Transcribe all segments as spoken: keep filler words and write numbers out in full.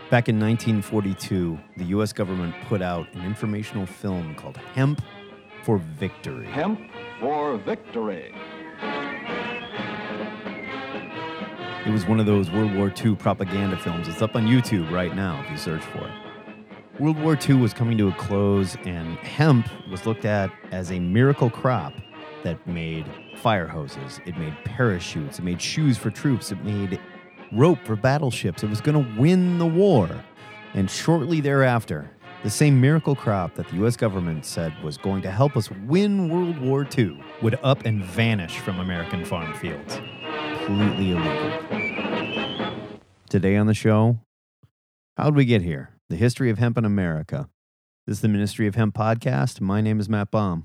Back in nineteen forty-two, the U S government put out an informational film called Hemp for Victory. Hemp for Victory. It was one of those World War Two propaganda films. It's up on YouTube right now if you search for it. World War Two was coming to a close, and hemp was looked at as a miracle crop that made fire hoses, it made parachutes, it made shoes for troops, it made rope for battleships. It was going to win the war. And shortly thereafter, the same miracle crop that the U S government said was going to help us win World War Two would up and vanish from American farm fields. Completely illegal. Today on the show, how'd we get here? The history of hemp in America. This is the Ministry of Hemp podcast. My name is Matt Baum.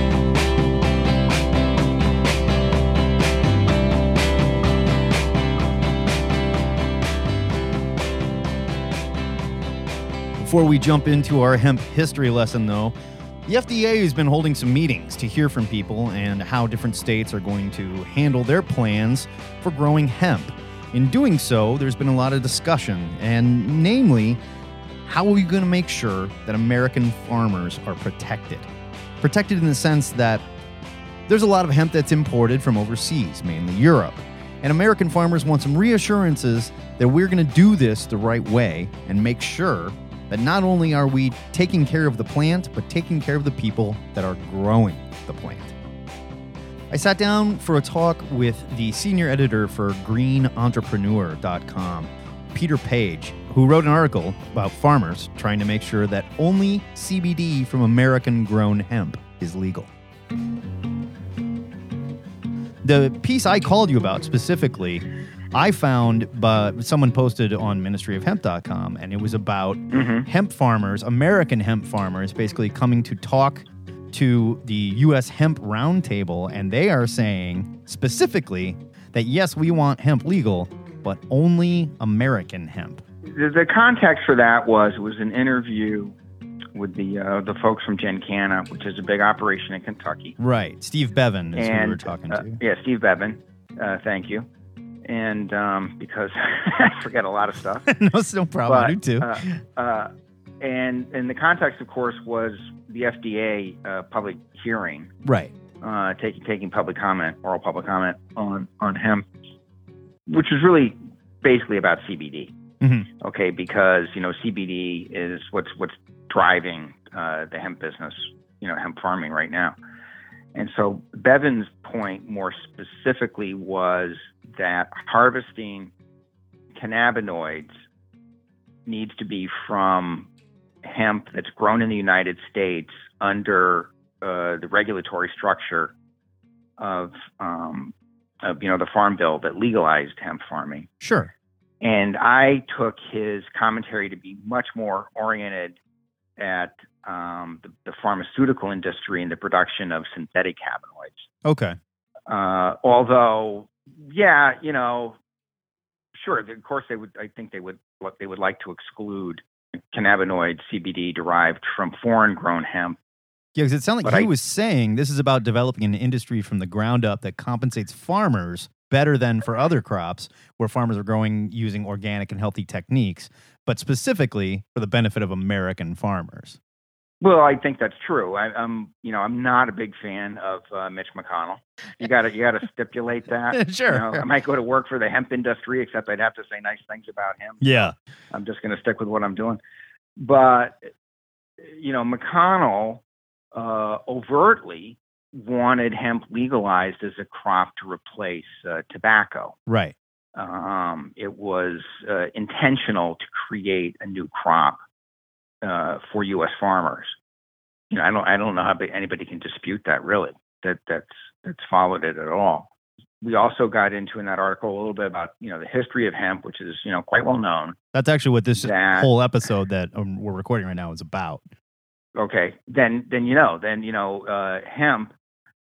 Before we jump into our hemp history lesson, though, the F D A has been holding some meetings to hear from people and how different states are going to handle their plans for growing hemp. In doing so, there's been a lot of discussion, and namely, how are we going to make sure that American farmers are protected? Protected in the sense that there's a lot of hemp that's imported from overseas, mainly Europe. And American farmers want some reassurances that we're going to do this the right way and make sure that not only are we taking care of the plant, but taking care of the people that are growing the plant. I sat down for a talk with the senior editor for green entrepreneur dot com, Peter Page, who wrote an article about farmers trying to make sure that only C B D from American-grown hemp is legal. The piece I called you about specifically, I found uh, someone posted on ministry of hemp dot com, and it was about mm-hmm. hemp farmers, American hemp farmers, basically coming to talk to the U S Hemp Roundtable, and they are saying specifically that, yes, we want hemp legal, but only American hemp. The, the context for that was it was an interview with the uh, the folks from Gencana, which is a big operation in Kentucky. Right. Steve Bevan is and, who we were talking uh, to. Yeah, Steve Bevan. Uh, thank you. And um, because I forget a lot of stuff. no, it's no problem. But, I do too. Uh, uh, and, and the context, of course, was the F D A uh, public hearing. Right. Uh, taking taking public comment, oral public comment on, on hemp, which is really basically about C B D. Mm-hmm. Okay, because, you know, C B D is what's what's driving uh, the hemp business, you know, hemp farming right now. And so Bevan's point more specifically was that harvesting cannabinoids needs to be from hemp that's grown in the United States under uh, the regulatory structure of, um, of, you know, the Farm Bill that legalized hemp farming. Sure. And I took his commentary to be much more oriented at um, the, the pharmaceutical industry and the production of synthetic cannabinoids. Okay. Uh, although, yeah, you know, sure, of course they would. I think they would. They would like to exclude cannabinoid C B D derived from foreign-grown hemp. Yeah, because it sounded like but he I, was saying this is about developing an industry from the ground up that compensates farmers better than for other crops where farmers are growing using organic and healthy techniques, but specifically for the benefit of American farmers. Well, I think that's true. I, I'm, you know, I'm not a big fan of uh, Mitch McConnell. You got to, you got to stipulate that. Sure. You know, I might go to work for the hemp industry, except I'd have to say nice things about him. Yeah. I'm just going to stick with what I'm doing. But, you know, McConnell uh, overtly wanted hemp legalized as a crop to replace uh, tobacco. Right. Um, it was uh, intentional to create a new crop uh, for U S farmers. You know, I don't, I don't know how anybody can dispute that. Really, that that's that's followed it at all. We also got into in that article a little bit about, you know, the history of hemp, which is, you know, quite well known. That's actually what this that, whole episode that um, we're recording right now is about. Okay, then then you know, then you know, uh, hemp.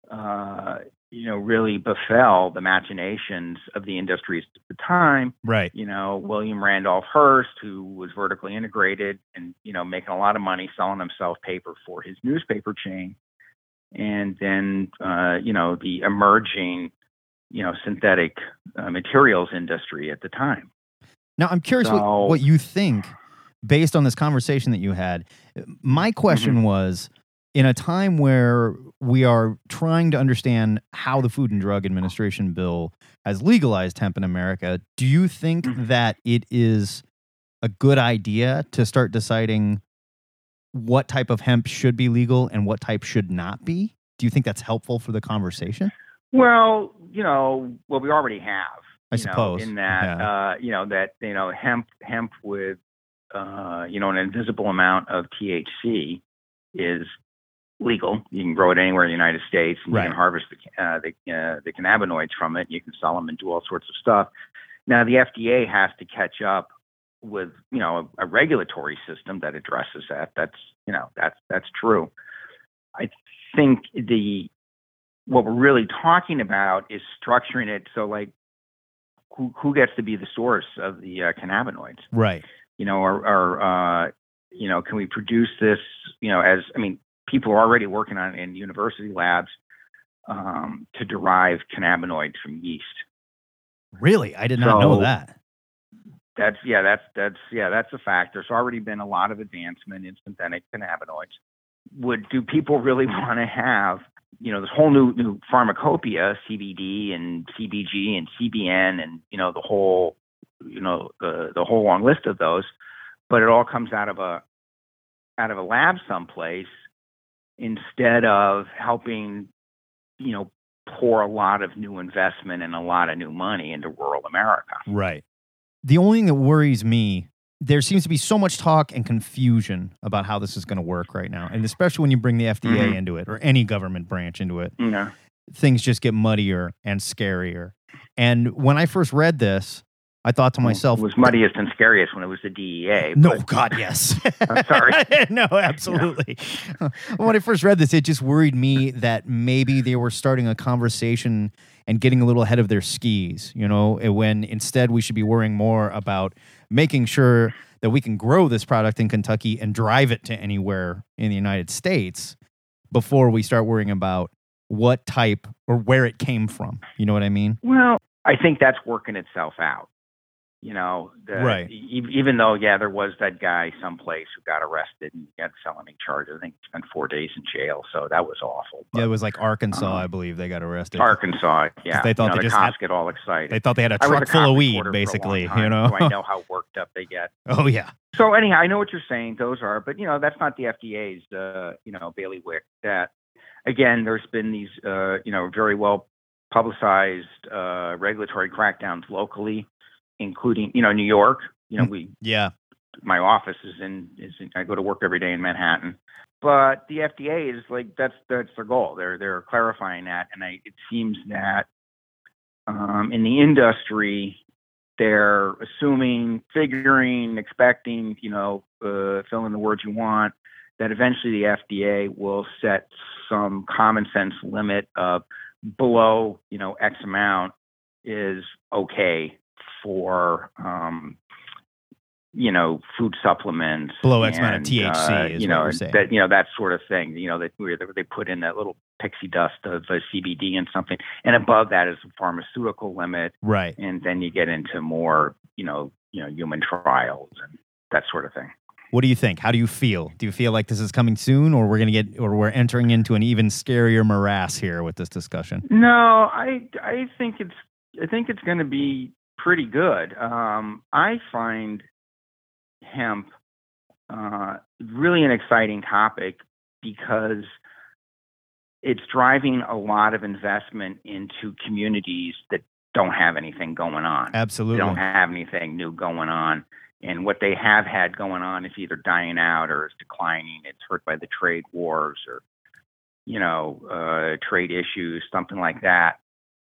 Uh, you know, really befell the machinations of the industries at the time. Right. You know, William Randolph Hearst, who was vertically integrated and, you know, making a lot of money selling himself paper for his newspaper chain. And then, uh, you know, the emerging, you know, synthetic uh, materials industry at the time. Now, I'm curious so, what, what you think based on this conversation that you had, my question mm-hmm. was, in a time where we are trying to understand how the Food and Drug Administration bill has legalized hemp in America, do you think mm-hmm. that it is a good idea to start deciding what type of hemp should be legal and what type should not be? Do you think that's helpful for the conversation? Well, you know, well, we already have. I you suppose. Know, in that, yeah. uh, you know, that, you know, hemp, hemp with, uh, you know, an invisible amount of T H C is legal. You can grow it anywhere in the United States, and right. you can harvest the, uh, the, uh, the cannabinoids from it. You can sell them and do all sorts of stuff. Now, the F D A has to catch up with, you know, a, a regulatory system that addresses that. That's, you know, that's, that's true. I think the, what we're really talking about is structuring it so, like, who who gets to be the source of the uh, cannabinoids? Right. You know, or, or uh, you know, can we produce this? You know, as I mean, people are already working on it in university labs um, to derive cannabinoids from yeast. Really, I did not so know that. That's yeah, that's that's yeah, that's a fact. There's already been a lot of advancement in synthetic cannabinoids. Would do people really want to have, you know, this whole new new pharmacopoeia, C B D and C B G and C B N and, you know, the whole, you know, the the whole long list of those, but it all comes out of a out of a lab someplace instead of helping, you know, pour a lot of new investment and a lot of new money into rural America. Right. The only thing that worries me, there seems to be so much talk and confusion about how this is going to work right now. And especially when you bring the F D A mm-hmm. into it or any government branch into it, yeah. things just get muddier and scarier. And when I first read this, I thought to myself... It was muddiest and scariest when it was the D E A. No, God, yes. I'm sorry. No, absolutely. Yeah. When I first read this, it just worried me that maybe they were starting a conversation and getting a little ahead of their skis, you know, when instead we should be worrying more about making sure that we can grow this product in Kentucky and drive it to anywhere in the United States before we start worrying about what type or where it came from. You know what I mean? Well, I think that's working itself out. You know, the, right. e- even though, yeah, there was that guy someplace who got arrested and got felony charges. I think he spent four days in jail, so that was awful. But, yeah, it was like Arkansas, um, I believe they got arrested. Arkansas, yeah. They thought you know, they the just cops had, get all excited. They thought they had a I truck a full of weed, reporter basically. For a long time, you know, so I know how worked up they get. Oh yeah. So anyhow, I know what you're saying. Those are, but you know, that's not the F D A's, uh, you know, bailiwick. That again, there's been these, uh, you know, very well publicized uh, regulatory crackdowns locally, including, you know, New York. You know, we yeah. My office is in is in, I go to work every day in Manhattan, but the F D A is like that's that's their goal. They're they're clarifying that, and I, it seems that um, in the industry they're assuming, figuring, expecting, you know, uh, fill in the words you want, that eventually the F D A will set some common sense limit of below, you know, X amount is okay for, um, you know, food supplements. Below X and, amount of T H C uh, is you know, what you're saying. that, you know, that sort of thing, you know, that where they put in that little pixie dust of uh, C B D and something. And above that is a pharmaceutical limit. Right. And then you get into more, you know, you know, human trials and that sort of thing. What do you think? How do you feel? Do you feel like this is coming soon, or we're going to get, or we're entering into an even scarier morass here with this discussion? No, I, I think it's, I think it's going to be pretty good. Um, I find hemp uh, really an exciting topic because it's driving a lot of investment into communities that don't have anything going on. Absolutely. They don't have anything new going on. And what they have had going on is either dying out or is declining. It's hurt by the trade wars or, you know, uh, trade issues, something like that.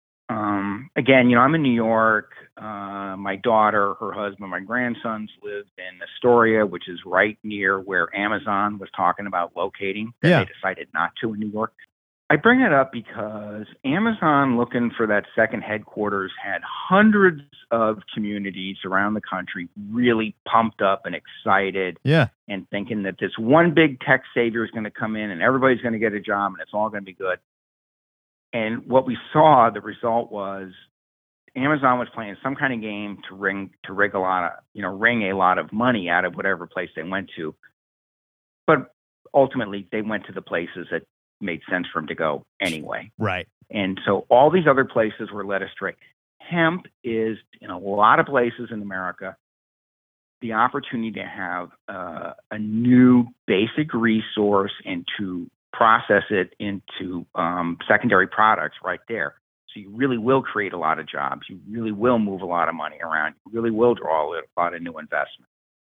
Um, again, you know, I'm in New York. Uh, my daughter, her husband, my grandsons live in Astoria, which is right near where Amazon was talking about locating. That yeah. They decided not to in New York. I bring it up because Amazon, looking for that second headquarters, had hundreds of communities around the country really pumped up and excited, yeah, and thinking that this one big tech savior is going to come in and everybody's going to get a job and it's all going to be good. And what we saw, the result was Amazon was playing some kind of game to wring to rig a lot of you know wring a lot of money out of whatever place they went to, but ultimately they went to the places that made sense for them to go anyway. Right. And so all these other places were led astray. Hemp is in a lot of places in America the opportunity to have uh, a new basic resource and to process it into um, secondary products right there. So you really will create a lot of jobs. You really will move a lot of money around. You really will draw a lot of new investment.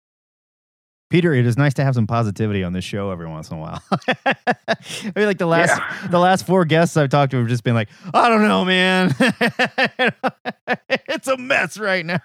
Peter, it is nice to have some positivity on this show every once in a while. I mean, like the last Yeah. the last four guests I've talked to have just been like, I don't know, man. It's a mess right now.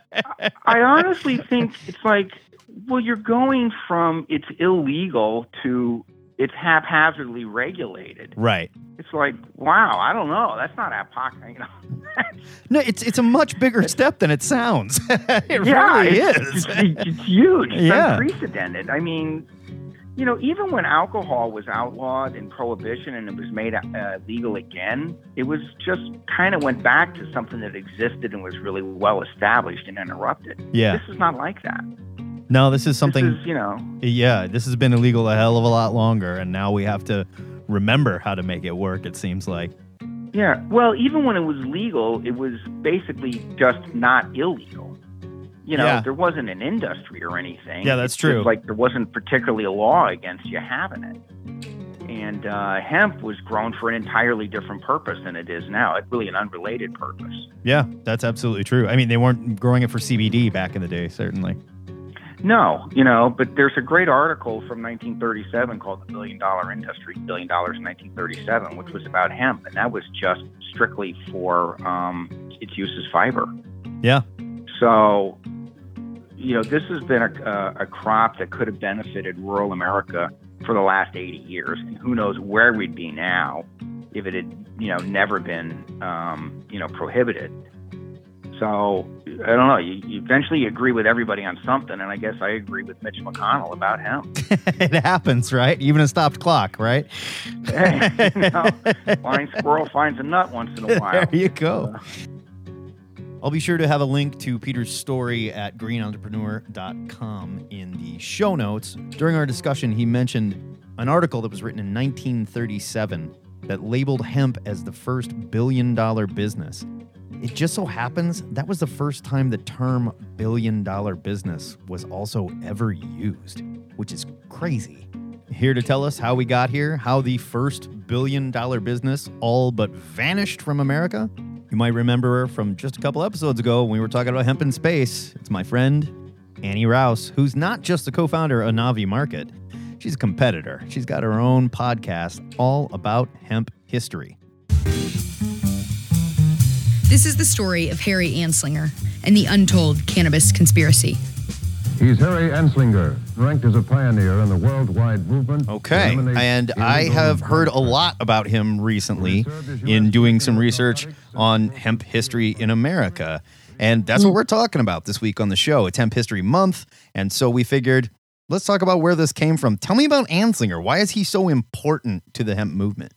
I honestly think it's like, well, you're going from it's illegal to it's haphazardly regulated. Right. It's like, wow, I don't know. That's not apocalyptic. You know? No, it's it's a much bigger step than it sounds. It yeah, really it's, is. It's, it's huge. It's Yeah. unprecedented. I mean, you know, even when alcohol was outlawed in Prohibition and it was made uh, legal again, it was just kind of went back to something that existed and was really well established and uninterrupted. Yeah. This is not like that. No, this is something. This is, you know. Yeah, this has been illegal a hell of a lot longer, and now we have to remember how to make it work, it seems like. Yeah. Well, even when it was legal, it was basically just not illegal. You know, Yeah. there wasn't an industry or anything. Yeah, that's It's true. just like there wasn't particularly a law against you having it. And uh, hemp was grown for an entirely different purpose than it is now. It's really an unrelated purpose. Yeah, that's absolutely true. I mean, they weren't growing it for C B D back in the day, certainly. No, you know, but there's a great article from nineteen thirty-seven called The Billion Dollar Industry, Billion Dollars in nineteen thirty-seven, which was about hemp. And that was just strictly for um, its use as fiber. Yeah. So, you know, this has been a, a, a crop that could have benefited rural America for the last eighty years. And who knows where we'd be now if it had, you know, never been, um, you know, prohibited. So, I don't know. You, you eventually agree with everybody on something, and I guess I agree with Mitch McConnell about hemp. It happens, right? Even a stopped clock, right? Hey, you know, blind squirrel finds a nut once in a while. There you go. I'll be sure to have a link to Peter's story at green entrepreneur dot com in the show notes. During our discussion, he mentioned an article that was written in nineteen thirty-seven that labeled hemp as the first billion-dollar business. It just so happens that was the first time the term billion-dollar business was also ever used, which is crazy. Here to tell us how we got here, how the first billion-dollar business all but vanished from America, you might remember her from just a couple episodes ago when we were talking about hemp in space. It's my friend, Annie Rouse, who's not just the co-founder of Navi Market. She's a competitor. She's got her own podcast all about hemp history. This is the story of Harry Anslinger and the untold cannabis conspiracy. He's Harry Anslinger, ranked as a pioneer in the worldwide movement. Okay, and I have heard a lot about him recently in doing some research on hemp history in America. And that's what we're talking about this week on the show. It's Hemp History Month, and so we figured, let's talk about where this came from. Tell me about Anslinger. Why is he so important to the hemp movement?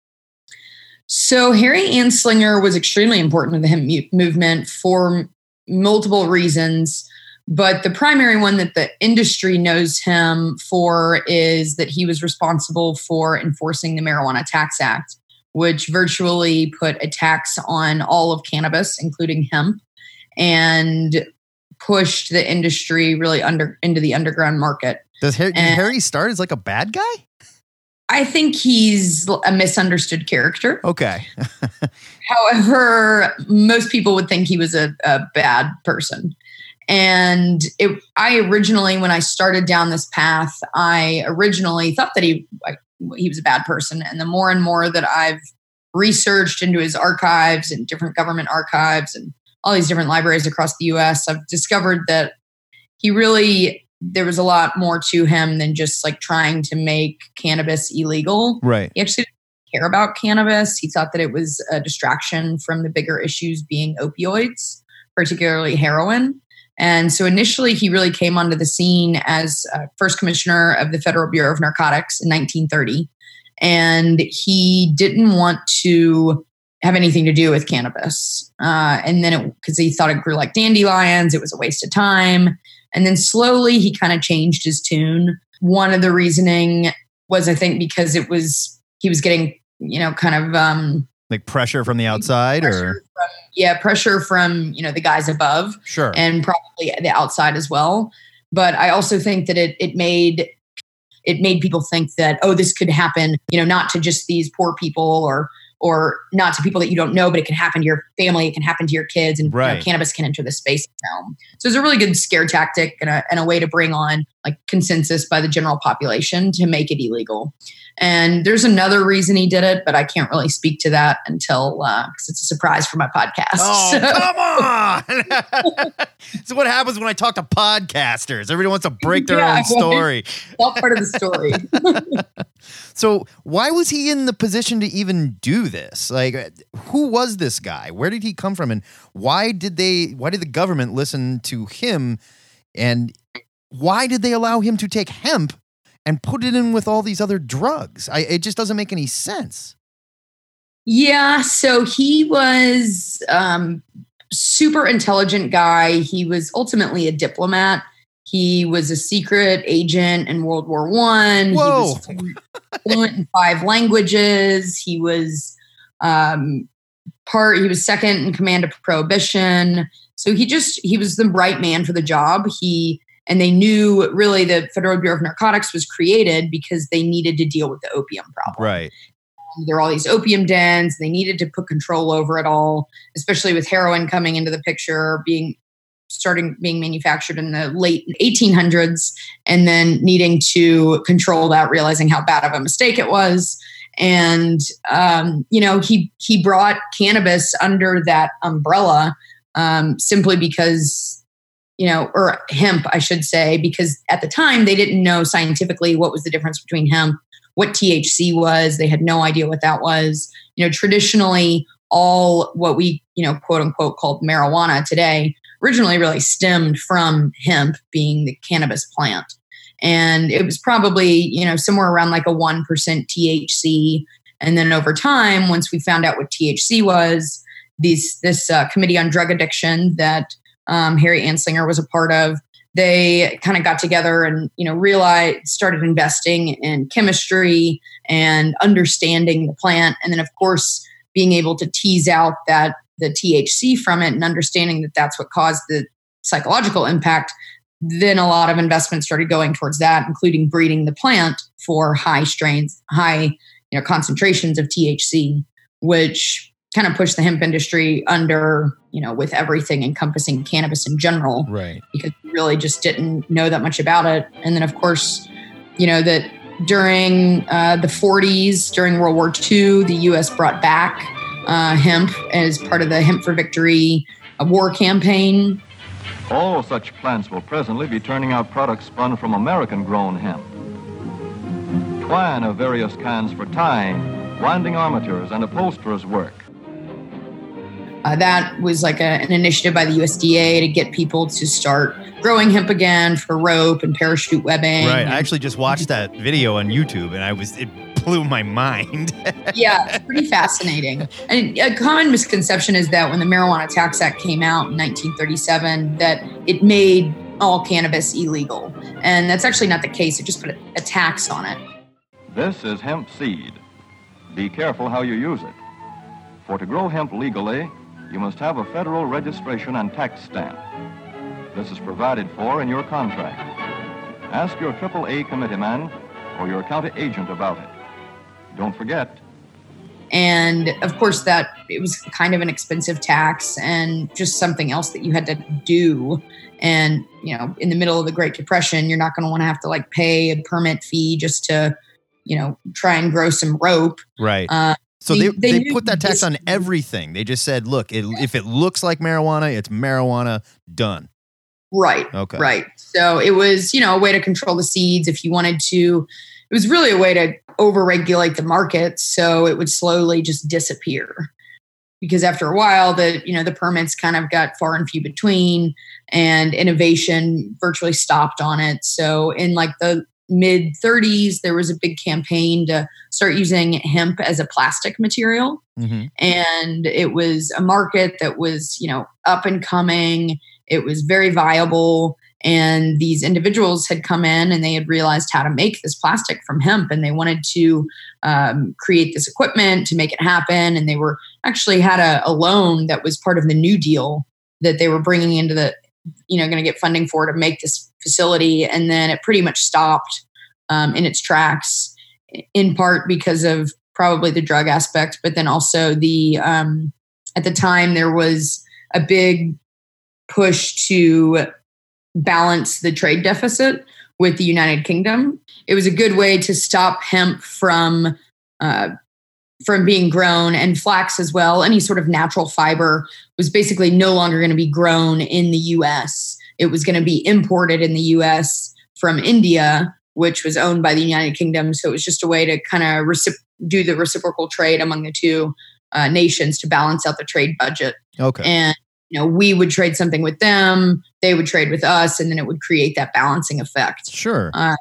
So Harry Anslinger was extremely important to the hemp mu- movement for m- multiple reasons. But the primary one that the industry knows him for is that he was responsible for enforcing the Marijuana Tax Act, which virtually put a tax on all of cannabis, including hemp, and pushed the industry really under into the underground market. Does Harry, did And- Harry start as like a bad guy? I think he's a misunderstood character. Okay. However, most people would think he was a, a bad person. And it, I originally, when I started down this path, I originally thought that he like, he was a bad person. And the more and more that I've researched into his archives and different government archives and all these different libraries across the U S, I've discovered that he really, there was a lot more to him than just like trying to make cannabis illegal. Right. He actually didn't care about cannabis. He thought that it was a distraction from the bigger issues being opioids, particularly heroin. And so initially he really came onto the scene as uh, first commissioner of the Federal Bureau of Narcotics in nineteen thirty. And he didn't want to have anything to do with cannabis. Uh, and then it, because he thought it grew like dandelions, it was a waste of time. And then slowly he kind of changed his tune. One of the reasoning was, I think, because it was, he was getting, you know, kind of, um, like pressure from the outside or from, yeah, pressure from, you know, the guys above. Sure. And probably the outside as well. But I also think that it, it made, it made people think that, oh, this could happen, you know, not to just these poor people or, or not to people that you don't know, but it can happen to your family. It can happen to your kids, and right. you know, cannabis can enter the space realm. So it's a really good scare tactic and a, and a way to bring on like consensus by the general population to make it illegal. And there's another reason he did it, but I can't really speak to that until, uh, cause it's a surprise for my podcast. Oh, come on. So what happens when I talk to podcasters? Everybody wants to break their yeah, own story. It's all part of the story. So why was he in the position to even do this? Like, who was this guy? Where did he come from? And why did they, why did the government listen to him? And why did they allow him to take hemp and put it in with all these other drugs? I, it just doesn't make any sense. Yeah. So he was um super intelligent guy. He was ultimately a diplomat. He was a secret agent in World War One. Whoa. He was fluent in five languages. He was um, part. He was second in command of Prohibition. So he just he was the right man for the job. He and they knew really the Federal Bureau of Narcotics was created because they needed to deal with the opium problem. Right. There are all these opium dens. They needed to put control over it all, especially with heroin coming into the picture, being starting being manufactured in the late eighteen hundreds, and then needing to control that, realizing how bad of a mistake it was. And um, you know, he he brought cannabis under that umbrella um, simply because, you know, or hemp, I should say, because at the time they didn't know scientifically what was the difference between hemp, what T H C was. They had no idea what that was. You know, traditionally, all what we, you know, quote unquote called marijuana today originally really stemmed from hemp being the cannabis plant. And it was probably, you know, somewhere around like a one percent T H C. And then over time, once we found out what T H C was, these, this uh, Committee on Drug Addiction that um, Harry Anslinger was a part of, they kind of got together and, you know, realized, started investing in chemistry and understanding the plant. And then, of course, being able to tease out that the T H C from it and understanding that that's what caused the psychological impact. Then a lot of investment started going towards that, including breeding the plant for high strains, high, you know, concentrations of T H C, which kind of pushed the hemp industry under, you know, with everything encompassing cannabis in general, right? Because we really just didn't know that much about it. And then, of course, you know, that during uh, the forties, during World War Two, the U S brought back uh, hemp as part of the Hemp for Victory uh, war campaign. All such plants will presently be turning out products spun from American-grown hemp. Twine of various kinds for tying, winding armatures, and upholsterers' work. Uh, that was like a, an initiative by the U S D A to get people to start growing hemp again for rope and parachute webbing. Right. I actually just watched that video on YouTube, and I was it blew my mind. Yeah, it's pretty fascinating. And a common misconception is that when the Marijuana Tax Act came out in nineteen thirty-seven, that it made all cannabis illegal. And that's actually not the case. It just put a, a tax on it. This is hemp seed. Be careful how you use it. For to grow hemp legally, you must have a federal registration and tax stamp. This is provided for in your contract. Ask your triple A committeeman or your county agent about it. Don't forget. And of course, that it was kind of an expensive tax and just something else that you had to do. And, you know, in the middle of the Great Depression, you're not going to want to have to like pay a permit fee just to, you know, try and grow some rope. Right. Uh, So they, they, they put that tax this, on everything. They just said, look, it, if it looks like marijuana, it's marijuana, done. Right. Okay. Right. So it was, you know, a way to control the seeds if you wanted to. It was really a way to overregulate the market so it would slowly just disappear. Because after a while, the, you know, the permits kind of got far and few between and innovation virtually stopped on it. So in like the mid thirties, there was a big campaign to start using hemp as a plastic material. Mm-hmm. And it was a market that was, you know, up and coming. It was very viable. And these individuals had come in and they had realized how to make this plastic from hemp, and they wanted to um, create this equipment to make it happen. And they were actually had a, a loan that was part of the New Deal that they were bringing into the, you know, going to get funding for to make this facility. And then it pretty much stopped um, in its tracks, in part because of probably the drug aspect, but then also the, um, at the time there was a big push to balance the trade deficit with the United Kingdom. It was a good way to stop hemp from uh, from being grown, and flax as well. Any sort of natural fiber was basically no longer going to be grown in the U S. It was going to be imported in the U S from India, which was owned by the United Kingdom. So it was just a way to kind of recip- do the reciprocal trade among the two uh, nations to balance out the trade budget. Okay. And you know, we would trade something with them, they would trade with us, and then it would create that balancing effect. Sure. Uh,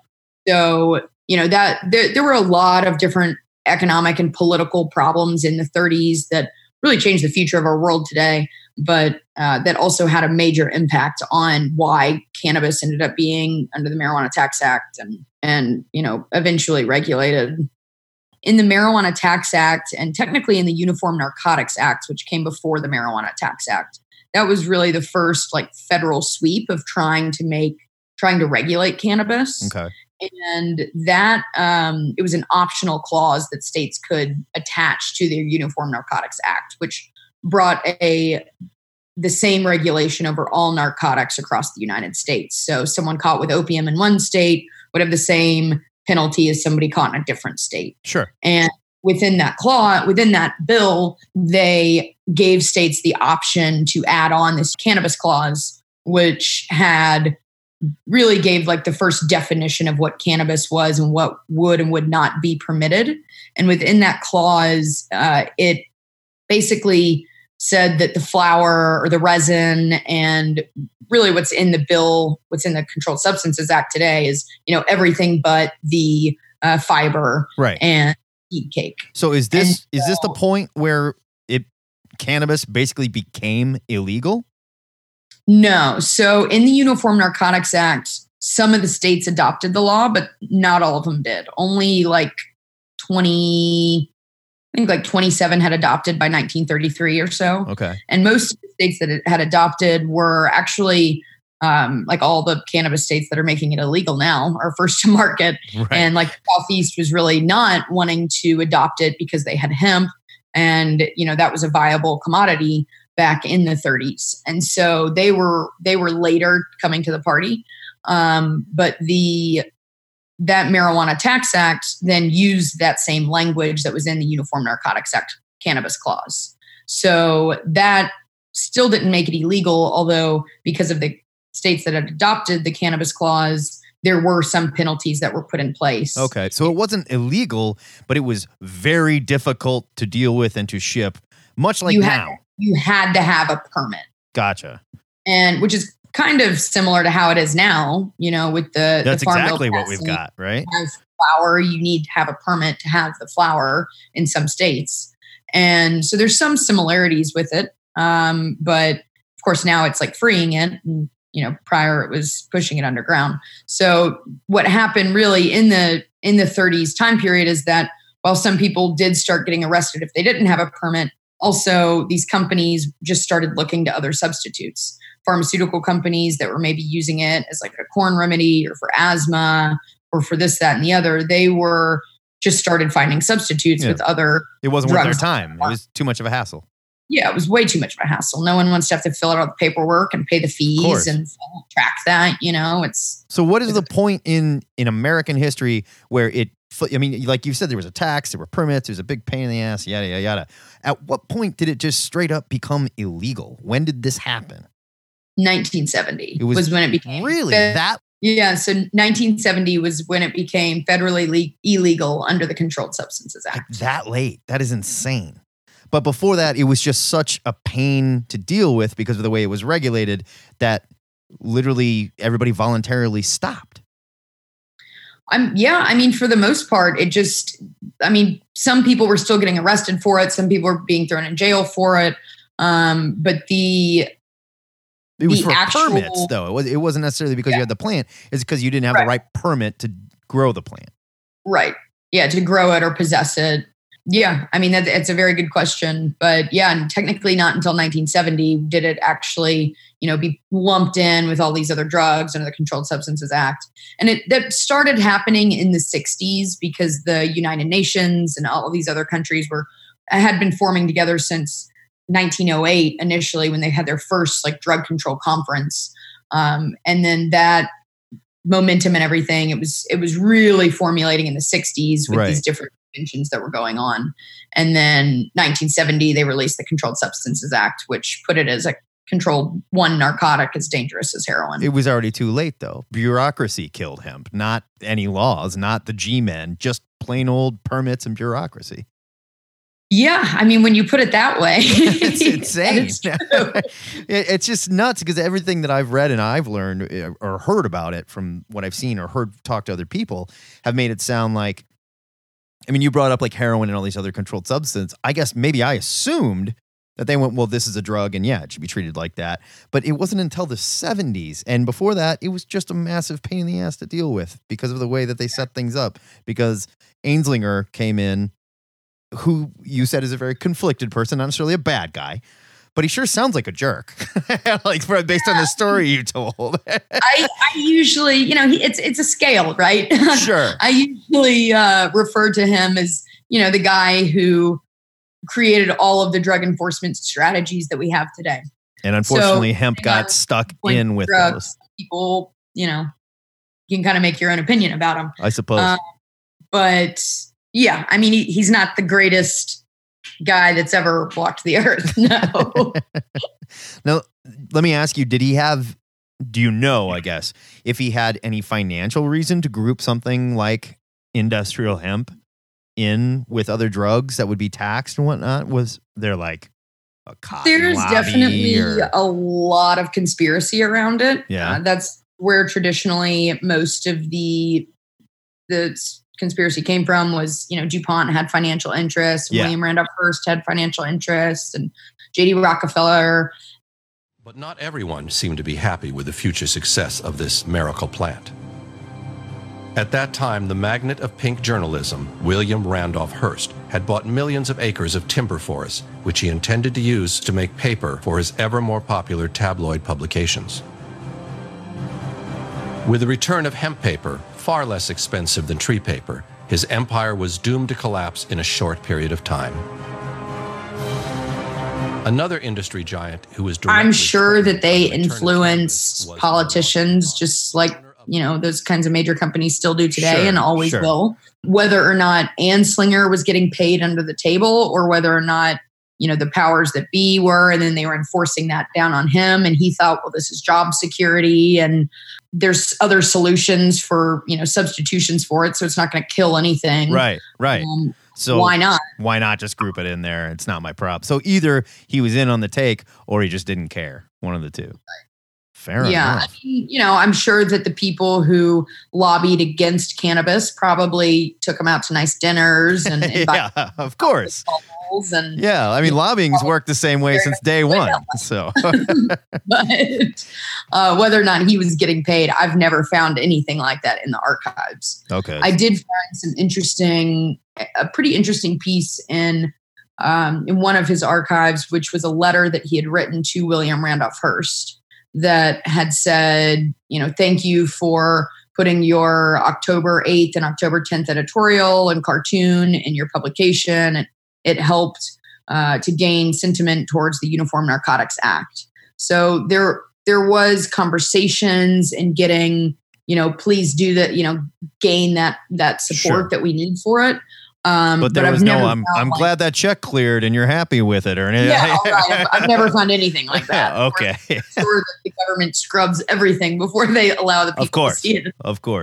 so, you know, that there, there were a lot of different economic and political problems in the thirties that really changed the future of our world today, but uh, that also had a major impact on why cannabis ended up being under the Marijuana Tax Act and, and you know, eventually regulated. In the Marijuana Tax Act, and technically in the Uniform Narcotics Act, which came before the Marijuana Tax Act, that was really the first like federal sweep of trying to make, trying to regulate cannabis. Okay. And that um, it was an optional clause that states could attach to their Uniform Narcotics Act, which brought a the same regulation over all narcotics across the United States. So someone caught with opium in one state would have the same penalty as somebody caught in a different state. Sure. And within that clause, within that bill, they gave states the option to add on this cannabis clause, which had really gave like the first definition of what cannabis was and what would and would not be permitted. And within that clause, uh, it basically said that the flower or the resin and really what's in the bill, what's in the Controlled Substances Act today is, you know, everything but the uh, fiber right. and seed cake. So is this And is this the so- point where it cannabis basically became illegal? No. So in the Uniform Narcotics Act, some of the states adopted the law, but not all of them did. Only like twenty, I think like twenty-seven had adopted by nineteen thirty-three or so. Okay. And most of the states that had adopted were actually um, like all the cannabis states that are making it illegal now are first to market. Right. And like the Southeast was really not wanting to adopt it because they had hemp. And, you know, that was a viable commodity back in the thirties. And so they were they were later coming to the party. Um, but the that Marijuana Tax Act then used that same language that was in the Uniform Narcotics Act cannabis clause. So that still didn't make it illegal, although because of the states that had adopted the cannabis clause, there were some penalties that were put in place. Okay. So it wasn't illegal, but it was very difficult to deal with and to ship, much like you now. Had, you had to have a permit. Gotcha. And which is kind of similar to how it is now, you know, with the That's the farm exactly bill what we've passing. got, right? Have flower, you need to have a permit to have the flower in some states. And so there's some similarities with it. Um, but of course now it's like freeing it. And, you know, prior it was pushing it underground. So what happened really in the in the thirties time period is that while some people did start getting arrested if they didn't have a permit, also these companies just started looking to other substitutes. Pharmaceutical companies that were maybe using it as like a corn remedy or for asthma or for this, that, and the other, they were just started finding substitutes Yeah. with other It wasn't worth their drugs. time. It was too much of a hassle. Yeah, it was way too much of a hassle. No one wants to have to fill out all the paperwork and pay the course. fees and track that. You know, it's So what is the point in, in American history where it, I mean, like you said, there was a tax, there were permits, there was a big pain in the ass, yada, yada, yada. At what point did it just straight up become illegal? When did this happen? nineteen seventy It was was, when it became Really? fe- That? Yeah, so nineteen seventy was when it became federally le- illegal under the Controlled Substances Like Act. that late? That is insane. But before that, it was just such a pain to deal with because of the way it was regulated that literally everybody voluntarily stopped. I'm yeah, I mean, for the most part, it just, I mean, some people were still getting arrested for it. Some people were being thrown in jail for it. Um, but the It was the for actual, permits, though. It, was, it wasn't necessarily because Yeah. you had the plant. It's because you didn't have Right. the right permit to grow the plant. Right. Yeah, to grow it or possess it. Yeah, I mean, that, it's a very good question. But yeah, and technically not until nineteen seventy did it actually, you know, be lumped in with all these other drugs under the Controlled Substances Act. And it that started happening in the sixties because the United Nations and all of these other countries were had been forming together since nineteen oh eight initially, when they had their first like drug control conference. Um, and then that momentum and everything, it was it was really formulating in the sixties with Right. these different conventions that were going on. And then nineteen seventy, they released the Controlled Substances Act, which put it as a controlled one narcotic as dangerous as heroin. It was already too late, though. Bureaucracy killed hemp, not any laws, not the G-men, just plain old permits and bureaucracy. Yeah, I mean, when you put it that way, It's insane. it's true. It- it's just nuts because everything that I've read and I've learned uh, or heard about it from what I've seen or heard talk to other people have made it sound like, I mean, you brought up like heroin and all these other controlled substances. I guess maybe I assumed that they went, well, this is a drug and yeah, it should be treated like that. But it wasn't until the seventies. And before that, it was just a massive pain in the ass to deal with because of the way that they set things up. Because Anslinger came in, who you said is a very conflicted person, not necessarily a bad guy, but he sure sounds like a jerk, like for, based on the story you told. I, I usually, you know, he, it's it's a scale, right? Sure. I usually uh, refer to him as, you know, the guy who created all of the drug enforcement strategies that we have today. And unfortunately, So, hemp you got know, stuck When in with drugs, those, people, you know, you can kind of make your own opinion about him. I suppose. Um, but yeah, I mean, he, he's not the greatest guy that's ever walked the earth. No. Now, let me ask you, did he have, do you know, I guess, if he had any financial reason to group something like industrial hemp in with other drugs that would be taxed and whatnot? Was there like a cotton There's lobby definitely or- a lot of conspiracy around it. Yeah. Uh, that's where traditionally most of the the s- conspiracy came from was, you know, DuPont had financial interests, Yeah. William Randolph Hearst had financial interests, and J D Rockefeller. But not everyone seemed to be happy with the future success of this miracle plant. At that time, the magnate of pink journalism, William Randolph Hearst, had bought millions of acres of timber forests, which he intended to use to make paper for his ever more popular tabloid publications. With the return of hemp paper, far less expensive than tree paper, his empire was doomed to collapse in a short period of time. Another industry giant who was directly I'm sure threatened that they by the return of influenced cannabis was politicians just like, you know, those kinds of major companies still do today Sure, and always sure. will. Whether or not Anslinger was getting paid under the table or whether or not, you know, the powers that be were, and then they were enforcing that down on him. And he thought, well, this is job security and there's other solutions for, you know, substitutions for it. So it's not going to kill anything. Right, right. Um, So why not? Why not just group it in there? It's not my prop. So either he was in on the take or he just didn't care. One of the two. Fair Yeah. enough. I mean, you know, I'm sure that the people who lobbied against cannabis probably took them out to nice dinners and invited Yeah, of course. balls and Yeah, I mean, lobbying's worked the same way since day one. So but uh, whether or not he was getting paid, I've never found anything like that in the archives. okay, I did find some interesting, a pretty interesting piece in um, in one of his archives, which was a letter that he had written to William Randolph Hearst that had said, you know, thank you for putting your October eighth and October tenth editorial and cartoon in your publication. And it helped uh, to gain sentiment towards the Uniform Narcotics Act. So there, there was conversations and getting, you know, please do that, you know, gain that, that support Sure. that we need for it. Um, but there I've was no. never I'm. found, I'm like- glad that check cleared and you're happy with it, or anything. Yeah, all right. I've, I've never found anything like that. Okay, I'm sure that the government scrubs everything before they allow the people of course, to see it. of course.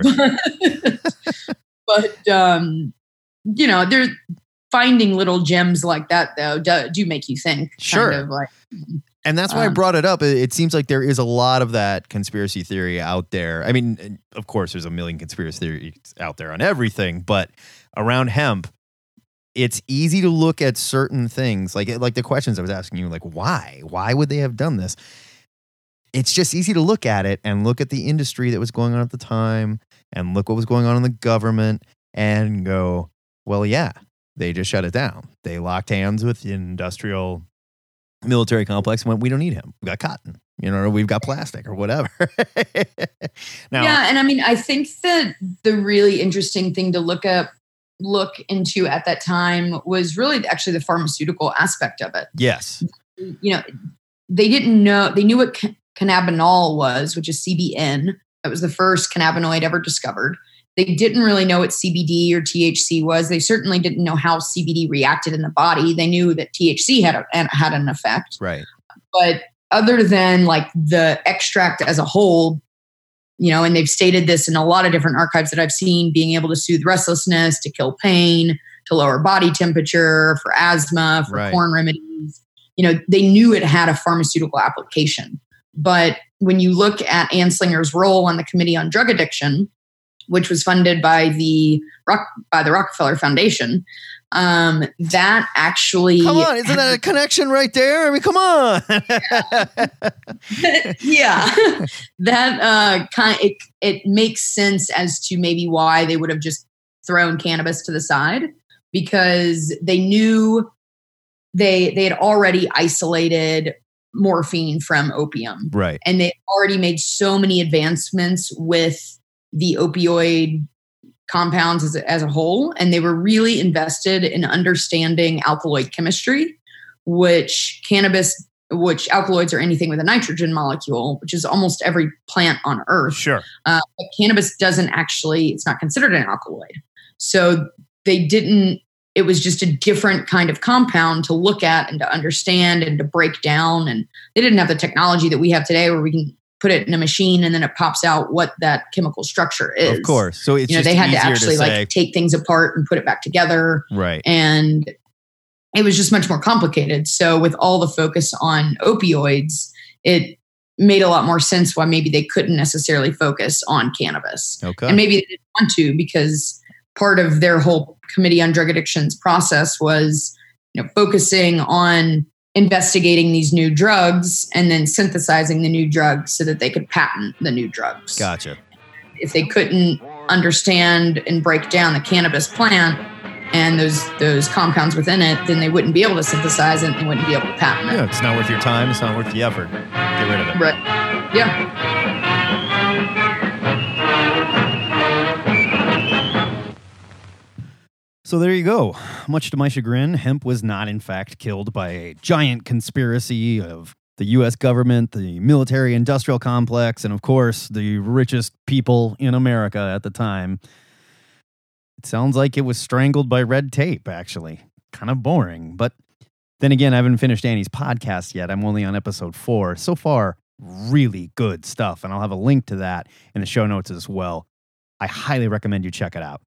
But um, you know, they're finding little gems like that, though, do, do make you think. Sure. Kind of like, And that's why um, I brought it up. It seems like there is a lot of that conspiracy theory out there. I mean, of course, there's a million conspiracy theories out there on everything, but around hemp, it's easy to look at certain things, like like the questions I was asking you, like why? Why would they have done this? It's just easy to look at it and look at the industry that was going on at the time and look what was going on in the government and go, well, yeah, they just shut it down. They locked hands with the industrial military complex and went, we don't need him. We've got cotton, you know, or we've got plastic or whatever. Now, yeah. And I mean, I think that the really interesting thing to look up, look into at that time was really actually the pharmaceutical aspect of it. Yes. You know, they didn't know, they knew what ca- cannabinol was, which is C B N. That was the first cannabinoid ever discovered. They didn't really know what C B D or T H C was. They certainly didn't know how C B D reacted in the body. They knew that T H C had a, had an effect. Right. But other than like the extract as a whole, you know, and they've stated this in a lot of different archives that I've seen, being able to soothe restlessness, to kill pain, to lower body temperature, for asthma, for right. corn remedies. You know, they knew it had a pharmaceutical application. But when you look at Anslinger's role on the Committee on Drug Addiction, which was funded by the Rock, by the Rockefeller Foundation, um, that actually come on, isn't that a connection right there? I mean, come on. Yeah, that uh, kind it it makes sense as to maybe why they would have just thrown cannabis to the side, because they knew they they had already isolated morphine from opium, right? And they already made so many advancements with the opioid compounds as a, as a whole. And they were really invested in understanding alkaloid chemistry, which cannabis, which alkaloids are anything with a nitrogen molecule, which is almost every plant on earth. Sure. Uh, but cannabis doesn't actually, it's not considered an alkaloid. So they didn't, it was just a different kind of compound to look at and to understand and to break down. And they didn't have the technology that we have today where we can put it in a machine and then it pops out what that chemical structure is. Of course. So it's, you know, just they had to easier actually to say, like take things apart and put it back together. Right. And it was just much more complicated. So with all the focus on opioids, it made a lot more sense why maybe they couldn't necessarily focus on cannabis. Okay. And maybe they didn't want to, because part of their whole Committee on Drug Addictions process was, you know, focusing on investigating these new drugs and then synthesizing the new drugs so that they could patent the new drugs. Gotcha. If they couldn't understand and break down the cannabis plant and those those compounds within it, then they wouldn't be able to synthesize it and they wouldn't be able to patent it. Yeah, it's not worth your time. It's not worth the effort. Get rid of it. Right. Yeah. So there you go. Much to my chagrin, hemp was not in fact killed by a giant conspiracy of the U S government, the military industrial complex, and of course, the richest people in America at the time. It sounds like it was strangled by red tape, actually. Kind of boring. But then again, I haven't finished Annie's podcast yet. I'm only on episode four. So far, really good stuff. And I'll have a link to that in the show notes as well. I highly recommend you check it out.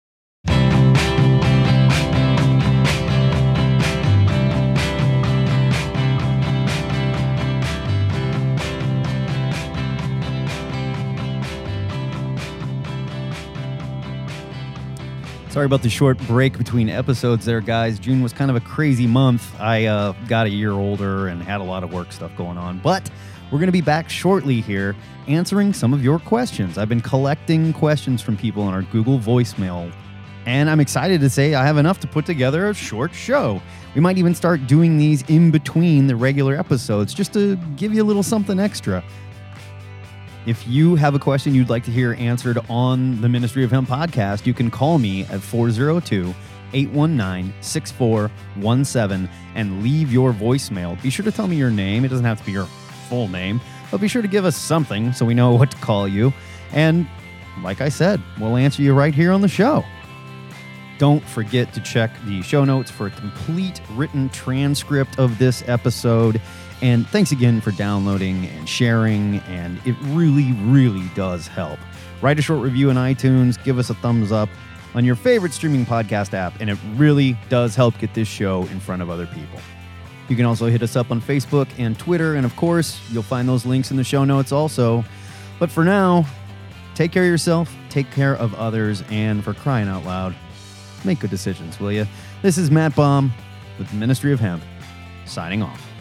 Sorry about the short break between episodes there, guys. June was kind of a crazy month. I uh, got a year older and had a lot of work stuff going on. But we're going to be back shortly here answering some of your questions. I've been collecting questions from people on our Google voicemail, and I'm excited to say I have enough to put together a short show. We might even start doing these in between the regular episodes just to give you a little something extra. If you have a question you'd like to hear answered on the Ministry of Hemp podcast, you can call me at four oh two, eight one nine, six four one seven and leave your voicemail. Be sure to tell me your name. It doesn't have to be your full name, but be sure to give us something so we know what to call you. And like I said, we'll answer you right here on the show. Don't forget to check the show notes for a complete written transcript of this episode. And thanks again for downloading and sharing, and it really, really does help. Write a short review in iTunes, give us a thumbs up on your favorite streaming podcast app, and it really does help get this show in front of other people. You can also hit us up on Facebook and Twitter, and of course, you'll find those links in the show notes also. But for now, take care of yourself, take care of others, and for crying out loud, make good decisions, will you? This is Matt Baum with the Ministry of Hemp, signing off.